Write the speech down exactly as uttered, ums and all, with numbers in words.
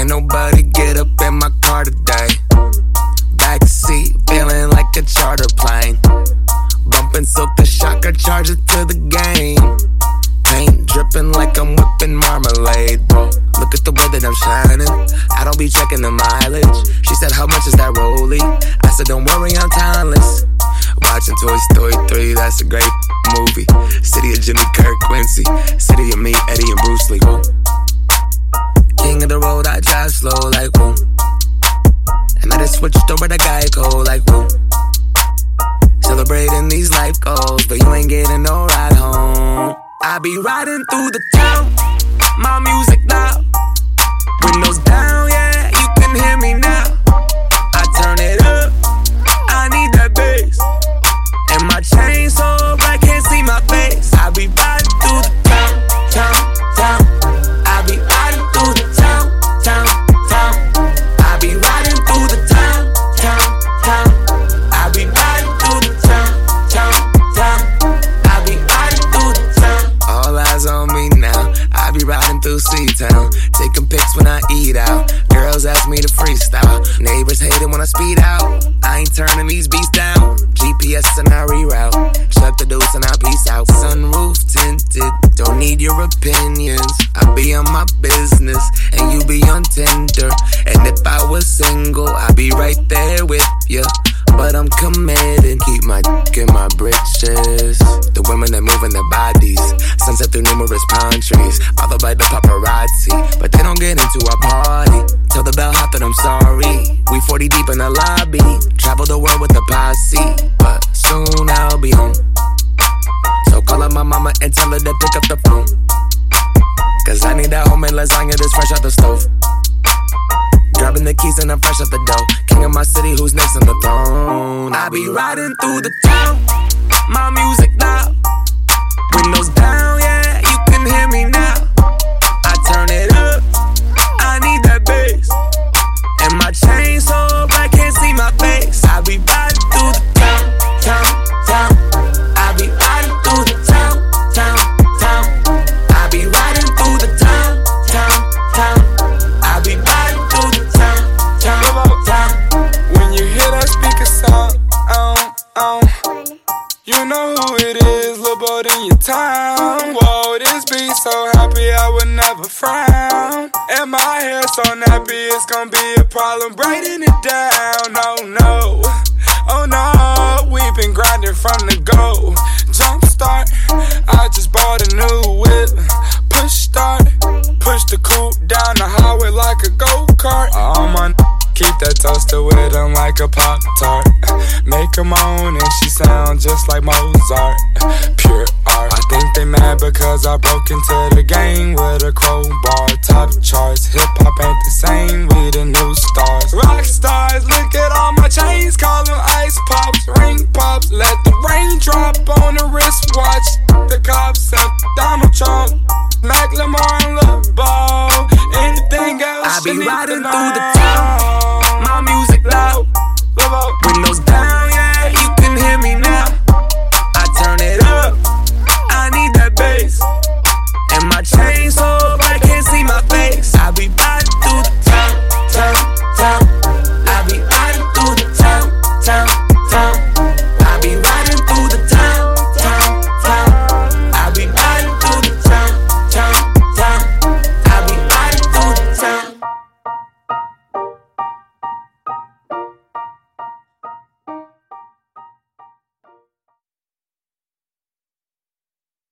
Can't nobody get up in my car today. Backseat, feeling like a charter plane. Bumping Silk the Shocker, charge it to the game. Paint dripping like I'm whipping marmalade, bro. Look at the way that I'm shining. I don't be checking the mileage. She said, how much is that rollie? I said, don't worry, I'm timeless. Watching Toy Story three, that's a great movie. City of Jimmy Kirk, Quincy. City of me, Eddie and Bruce Lee, whoa. King of the road, I drive slow like whoa. And I just switched over to Geico like whoa. Celebrating these life goals, but you ain't getting no ride home. I be riding through the town, my music loud. Windows down, yeah, you can hear me now. I turn it up, I need that bass. And my chain so bright, can't see my face. I be riding through the town, town, town. I be riding through the town, town, town. I be riding through the town, town, town. I be riding through the town, town, town. I be riding through the town. All eyes on me now. I be riding through C-Town, taking pics when I eat out. Girls ask me to freestyle. Neighbors hate it when I speed out. I ain't turning these beats down. G P S and I reroute. Shut the deuce and I peace out. Sunroof tinted, don't need your opinions. I be on my business and you be on Tinder. And if I was single, I'd be right there with you. But I'm committed, keep my dick in my britches. The women that moving their bodies, sunset through numerous palm trees, followed by the paparazzi. But they don't get into our party. Tell the bellhop that I'm sorry. We forty deep in the lobby, travel the world with the posse. But soon I'll be home. So call up my mama and tell her to pick up the phone. Cause I need that homemade lasagna that's fresh out the stove. Grabbing the keys and I'm fresh out the dough. King of my city, who's next on the throne? I be riding through the town, my music loud. Windows down, yeah, you can hear me now. I turn it up, I need that bass. And my chain so bright, can't see my face. I be riding through the town, town, town. I be riding through the town, town, town. I be riding through the town, town, town. I be riding through the town, town, town. When you hear that speaker sound, um, um, you know who it is, Lil' Boat in your town. Whoa, this beat so happy I would never frown. And my hair so nappy, it's gonna be a problem braiding it down. Oh no, oh no, we've been grinding from the go. Jump start, I just bought a new whip. Push start, push the coupe down the highway like a go-kart. All my keep that toaster with them like a Pop-Tart. Make her moan and she sound just like Mozart. Pure art. I think they mad because I broke into the game with a crowbar. Top charts, hip-hop ain't the same, we the new stars. Rock stars, look at all my chains, call them ice pops. Ring pops, let the rain drop on the wristwatch. The cops up, Donald Trump, Macklemore and Lil' Bo. Anything else I be you need riding to through the know. town,